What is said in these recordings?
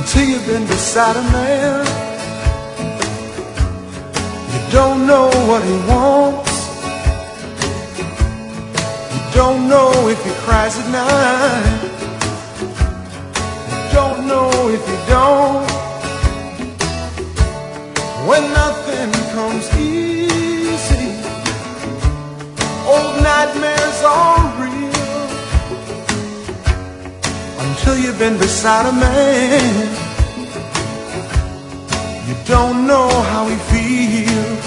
Until you've been beside a man, you don't know what he wants. You don't know if he cries at night. You don't know if he don't. When nothing comes easy, old nightmares are real. Until you've been beside a man, you don't know how he feels.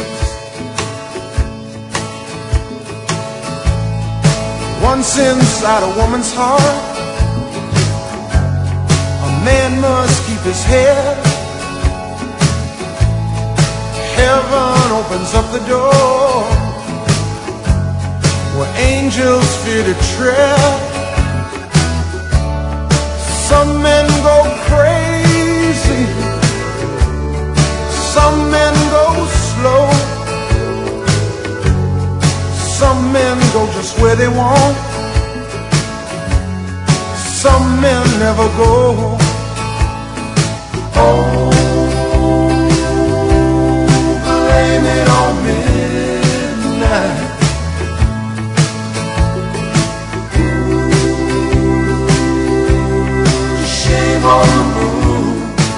Once inside a woman's heart, a man must keep his head. Heaven opens up the door where angels fear to tread. Some men go crazy, some men go slow, some men go just where they want, some men never go. Oh, blame it on midnight. Shame on the moon.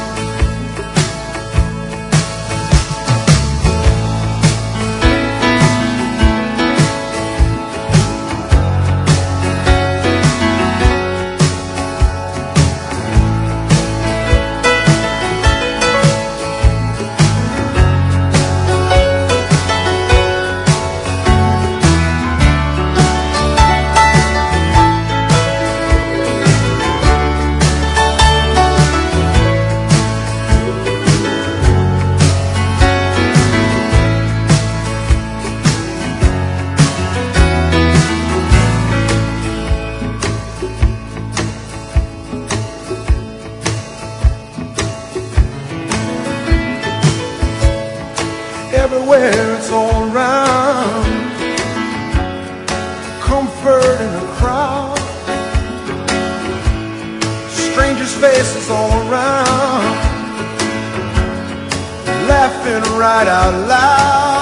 Everywhere it's all around, comfort in a crowd, strangers' faces all around, laughing right out loud.